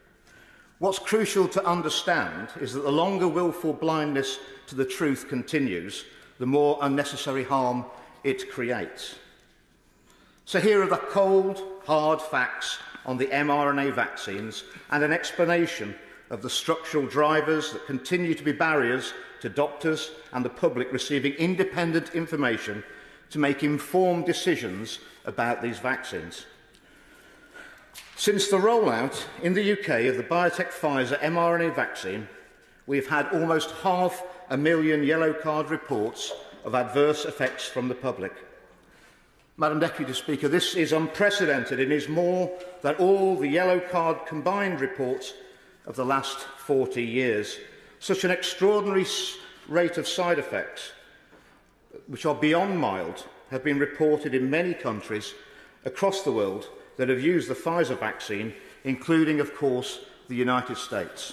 What's crucial to understand is that the longer willful blindness to the truth continues, the more unnecessary harm it creates. So here are the cold, hard facts on the mRNA vaccines and an explanation of the structural drivers that continue to be barriers to doctors and the public receiving independent information to make informed decisions about these vaccines. Since the rollout in the U K of the biotech Pfizer mRNA vaccine, we have had almost half a million yellow card reports of adverse effects from the public. Madam Deputy Speaker, this is unprecedented and is more than all the yellow card combined reports of the last forty years. Such an extraordinary rate of side effects, which are beyond mild, have been reported in many countries across the world that have used the Pfizer vaccine, including, of course, the United States.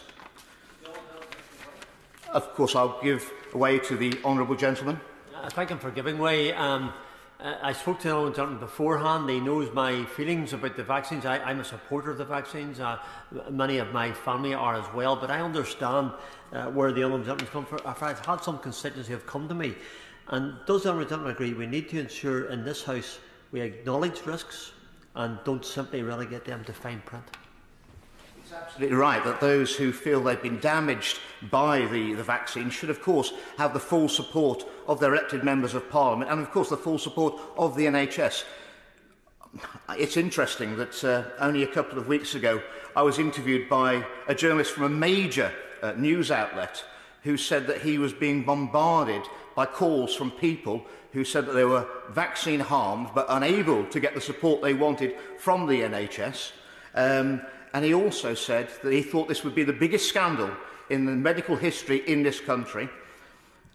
Of course, I'll give way to the honourable gentleman. Uh, thank him for giving way. Um, uh, I spoke to the honourable gentleman beforehand. He knows my feelings about the vaccines. I, I'm a supporter of the vaccines. Uh, many of my family are as well. But I understand uh, where the honourable gentleman comes from. I've had some constituents who have come to me. And does the honourable gentleman agree we need to ensure in this House we acknowledge risks and don't simply relegate them to fine print? It's absolutely right that those who feel they've been damaged by the, the vaccine should, of course, have the full support of their elected members of Parliament and, of course, the full support of the N H S. It's interesting that uh, only a couple of weeks ago I was interviewed by a journalist from a major uh, news outlet who said that he was being bombarded by calls from people who said that they were vaccine harmed but unable to get the support they wanted from the N H S. Um, and he also said that he thought this would be the biggest scandal in the medical history in this country.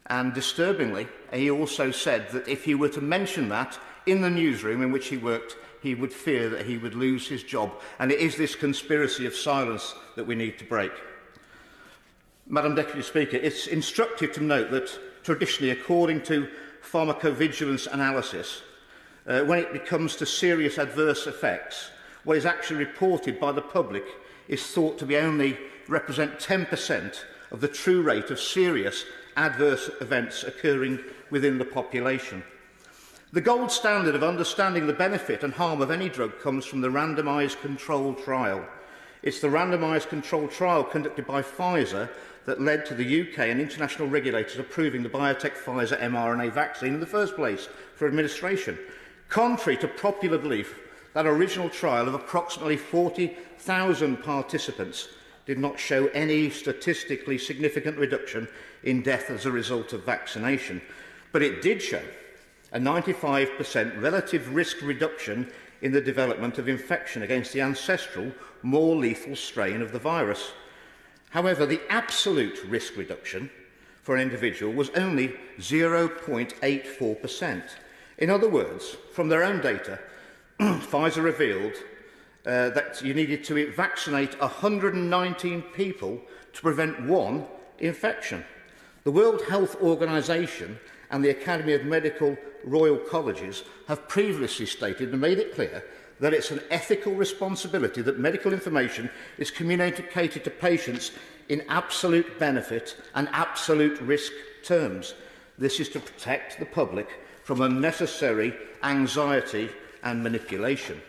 And disturbingly, he also said that if he were to mention that in the newsroom in which he worked, he would fear that he would lose his job. And it is this conspiracy of silence that we need to break. Madam Deputy Speaker, it's instructive to note that traditionally, according to pharmacovigilance analysis, uh, when it comes to serious adverse effects, what is actually reported by the public is thought to be only represent ten percent of the true rate of serious adverse events occurring within the population. The gold standard of understanding the benefit and harm of any drug comes from the randomised controlled trial. It's the randomised controlled trial conducted by Pfizer that led to the U K and international regulators approving the biotech Pfizer mRNA vaccine in the first place for administration. Contrary to popular belief, that original trial of approximately forty thousand participants did not show any statistically significant reduction in death as a result of vaccination, but it did show a ninety-five percent relative risk reduction in the development of infection against the ancestral, more lethal strain of the virus. However, the absolute risk reduction for an individual was only zero point eight four percent. In other words, from their own data, Pfizer revealed uh, that you needed to vaccinate one hundred nineteen people to prevent one infection. The World Health Organization and the Academy of Medical Royal Colleges have previously stated and made it clear that it's an ethical responsibility that medical information is communicated to patients in absolute benefit and absolute risk terms. This is to protect the public from unnecessary anxiety and manipulation.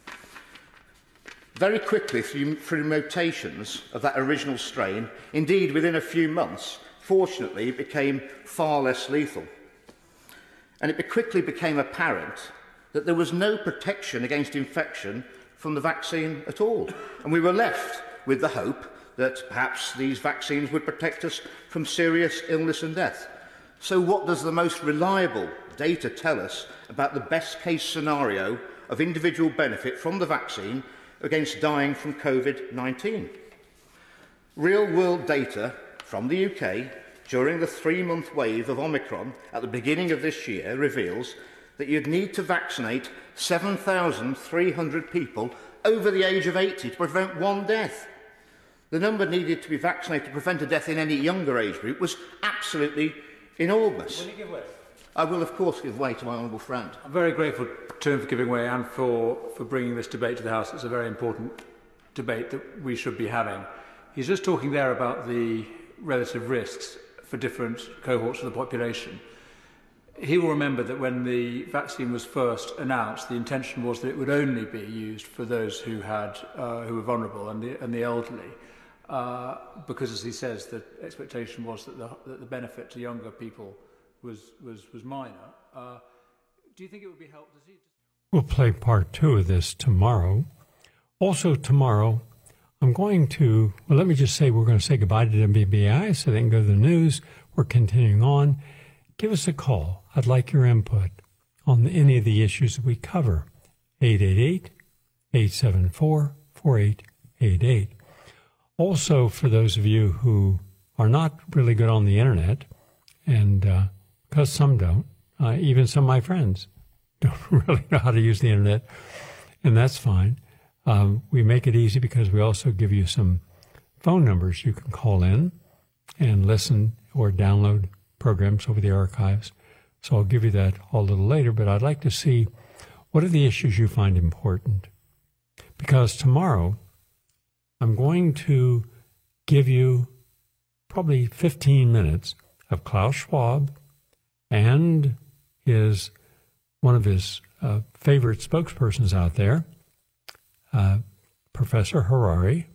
Very quickly, through, through mutations of that original strain, indeed within a few months, fortunately, it became far less lethal. And it quickly became apparent that there was no protection against infection from the vaccine at all. And we were left with the hope that perhaps these vaccines would protect us from serious illness and death. So what does the most reliable data tell us about the best case scenario of individual benefit from the vaccine against dying from COVID nineteen? Real-world data from the U K during the three-month wave of Omicron at the beginning of this year reveals that you'd need to vaccinate seven thousand three hundred people over the age of eighty to prevent one death. The number needed to be vaccinated to prevent a death in any younger age group was absolutely enormous. Will you give way? I will, of course, give way to my honourable friend. I'm very grateful to him for giving way and for, for bringing this debate to the House. It's a very important debate that we should be having. He's just talking there about the relative risks for different cohorts of the population. He will remember that when the vaccine was first announced, the intention was that it would only be used for those who had uh, who were vulnerable and the, and the elderly, uh, because, as he says, the expectation was that the, that the benefit to younger people was was was minor. Uh, do you think it would be helpful? Does he... We'll play part two of this tomorrow. Also tomorrow, I'm going to, well, let me just say we're going to say goodbye to W B I so they can go to the news. We're continuing on. Give us a call. I'd like your input on any of the issues that we cover. eight eight eight, eight seven four, four eight eight eight. Also, for those of you who are not really good on the internet, and because uh, some don't, uh, even some of my friends don't really know how to use the internet, and that's fine. Um, we make it easy because we also give you some phone numbers you can call in and listen or download programs over the archives. So I'll give you that all a little later, but I'd like to see what are the issues you find important. Because tomorrow I'm going to give you probably fifteen minutes of Klaus Schwab and his one of his uh, favorite spokespersons out there, uh, Professor Harari,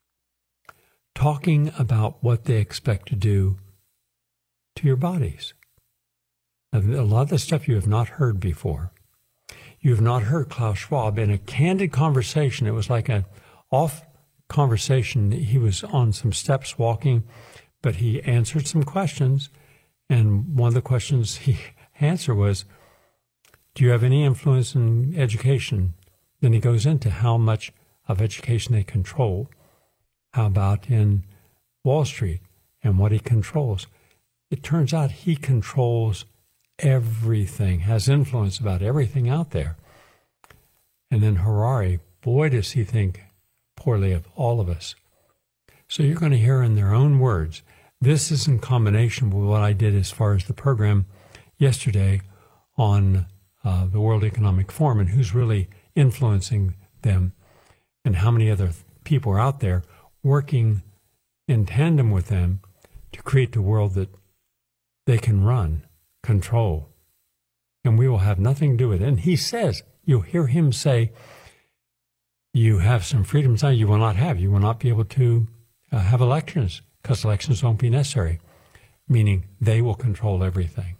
talking about what they expect to do to your bodies. And a lot of the stuff you have not heard before. You have not heard Klaus Schwab in a candid conversation. It was like an off conversation. He was on some steps walking, but he answered some questions. And one of the questions he answered was, do you have any influence in education? Then he goes into how much of education they control. How about in Wall Street and what he controls? it turns out he controls everything, has influence about everything out there. And then Harari, boy, does he think poorly of all of us. So you're going to hear in their own words. This is in combination with what I did as far as the program yesterday on uh, the World Economic Forum and who's really influencing them and how many other people are out there working in tandem with them to create the world that they can run, control, and we will have nothing to do with it. And he says, you'll hear him say, you have some freedoms now you will not have. You will not be able to uh, have elections because elections won't be necessary, meaning they will control everything.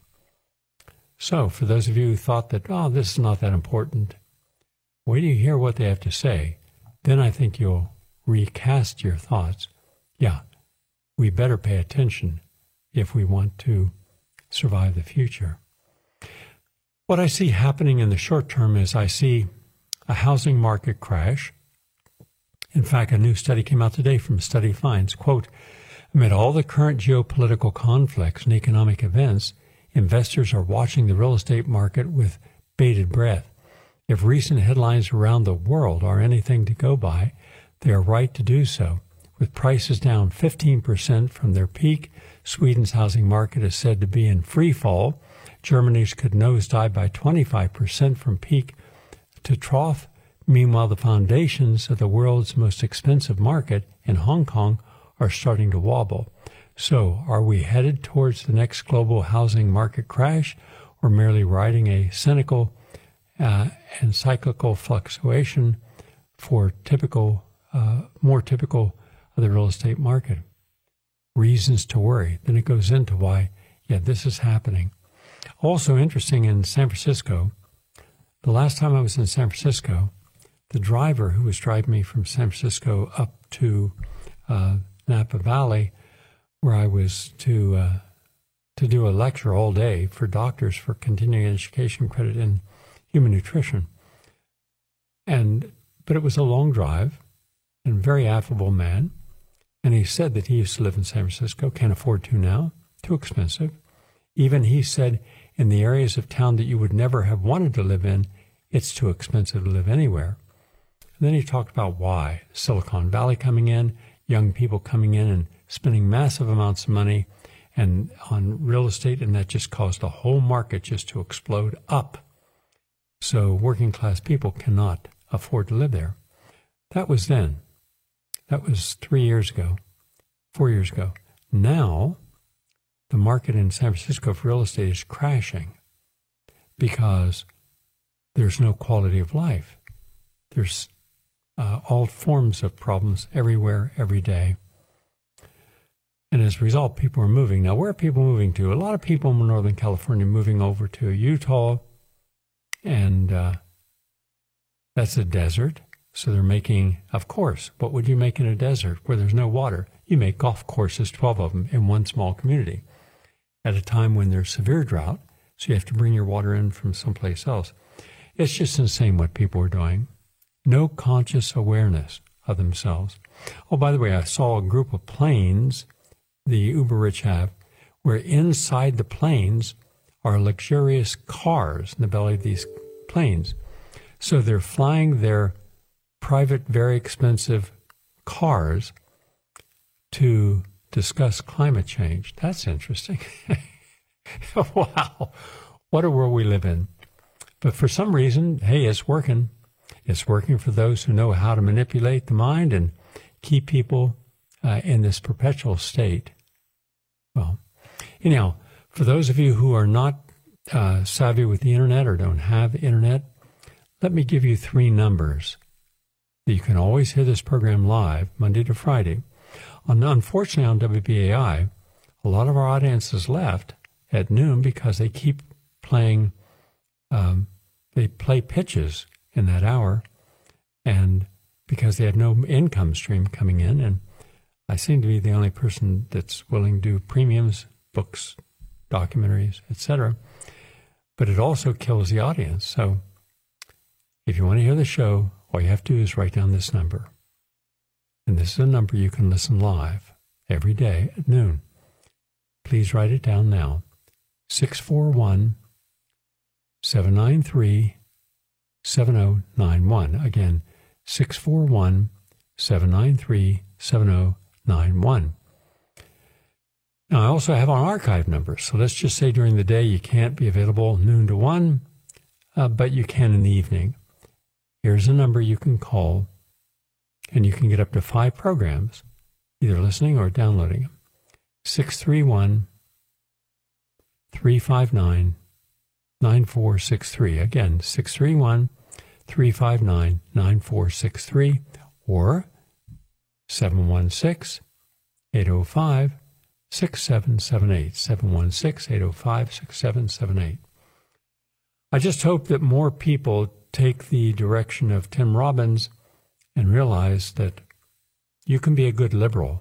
So for those of you who thought that, oh, this is not that important, wait till you hear what they have to say. Then I think you'll recast your thoughts. Yeah, we better pay attention if we want to survive the future. What I see happening in the short term is I see a housing market crash. In fact, a new study came out today from Study Finds, quote, amid all the current geopolitical conflicts and economic events, investors are watching the real estate market with bated breath. If recent headlines around the world are anything to go by, they are right to do so. With prices down fifteen percent from their peak, Sweden's housing market is said to be in free fall. Germany's could nosedive by twenty-five percent from peak to trough. Meanwhile, the foundations of the world's most expensive market in Hong Kong are starting to wobble. So, are we headed towards the next global housing market crash, or merely riding a cynical uh, and cyclical fluctuation for typical, uh, more typical of the real estate market? Reasons to worry. Then it goes into why, yeah, this is happening. Also interesting in San Francisco, the last time I was in San Francisco, the driver who was driving me from San Francisco up to uh, Napa Valley, where I was to uh, to do a lecture all day for doctors for continuing education credit in human nutrition. And but it was a long drive, and a very affable man. And he said that he used to live in San Francisco, can't afford to now, too expensive. Even he said in the areas of town that you would never have wanted to live in, it's too expensive to live anywhere. And then he talked about why. Silicon Valley coming in, young people coming in and spending massive amounts of money and on real estate, and that just caused the whole market just to explode up. So working class people cannot afford to live there. That was then. That was three years ago, four years ago. Now, the market in San Francisco for real estate is crashing because there's no quality of life. There's uh, all forms of problems everywhere, every day. And as a result, people are moving. Now, where are people moving to? A lot of people in Northern California moving over to Utah, and uh, that's a desert. So they're making, of course, what would you make in a desert where there's no water? You make golf courses, twelve of them, in one small community at a time when there's severe drought, so you have to bring your water in from someplace else. It's just insane what people are doing. No conscious awareness of themselves. Oh, by the way, I saw a group of planes the uber rich have, where inside the planes are luxurious cars in the belly of these planes. So they're flying their private, very expensive cars to discuss climate change. That's interesting. Wow. What a world we live in. But for some reason, hey, it's working. It's working for those who know how to manipulate the mind and keep people uh, in this perpetual state. Well, anyhow, for those of you who are not uh, savvy with the internet or don't have the internet, let me give you three numbers. You can always hear this program live, Monday to Friday. On, unfortunately, on W B A I, a lot of our audience is left at noon because they keep playing, um, they play pitches in that hour, and because they have no income stream coming in, and I seem to be the only person that's willing to do premiums, books, documentaries, et cetera. But it also kills the audience. So if you want to hear the show, all you have to do is write down this number. And this is a number you can listen live every day at noon. Please write it down now. six four one, seven nine three, seven zero nine one. Again, six four one, seven nine three, seven zero nine one. Now, I also have an archive number. So let's just say during the day you can't be available noon to one, uh, but you can in the evening. Here's a number you can call, and you can get up to five programs, either listening or downloading them. six three one, three five nine, nine four six three. Again, six three one, three five nine, nine four six three, or seven one six, eight zero five, six seven seven eight, seven one six, eight zero five, six seven seven eight. I just hope that more people take the direction of Tim Robbins and realize that you can be a good liberal,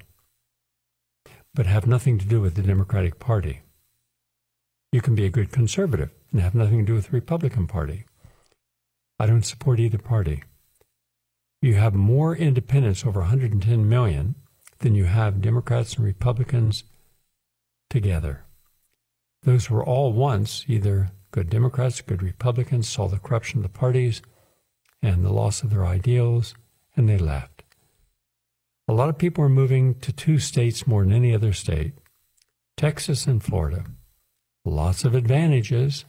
but have nothing to do with the Democratic Party. You can be a good conservative and have nothing to do with the Republican Party. I don't support either party. You have more independents, over one hundred ten million, than you have Democrats and Republicans together. Those were all once either good Democrats, good Republicans, saw the corruption of the parties and the loss of their ideals, and they left. A lot of people are moving to two states more than any other state, Texas and Florida. Lots of advantages,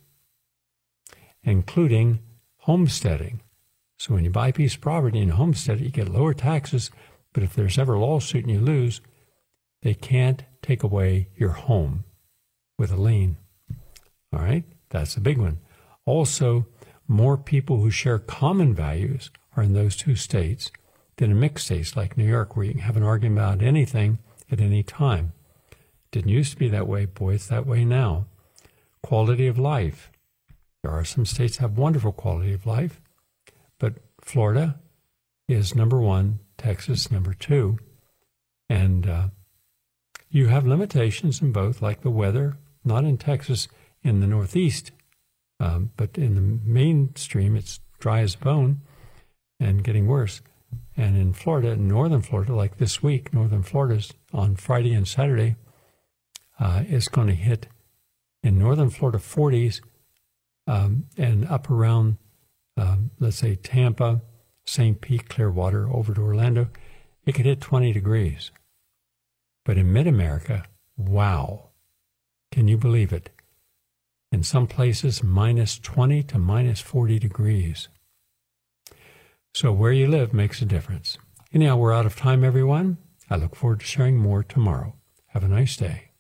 including homesteading. So when you buy a piece of property and homestead it, you get lower taxes, but if there's ever a lawsuit and you lose, they can't take away your home with a lien. All right, that's a big one. Also, more people who share common values are in those two states than in mixed states like New York, where you can have an argument about anything at any time. Didn't used to be that way. Boy, it's that way now. Quality of life. There are some states that have wonderful quality of life, but Florida is number one, Texas number two, and uh, you have limitations in both, like the weather, not in Texas, in the Northeast, um, but in the mainstream, it's dry as a bone and getting worse. And in Florida, in northern Florida, like this week, northern Florida's on Friday and Saturday, uh, is going to hit in northern Florida forties um, and up around, um, let's say, Tampa, Saint Pete, Clearwater, over to Orlando, it could hit twenty degrees. But in mid-America, wow, can you believe it? In some places, minus twenty to minus forty degrees. So where you live makes a difference. Anyhow, we're out of time, everyone. I look forward to sharing more tomorrow. Have a nice day.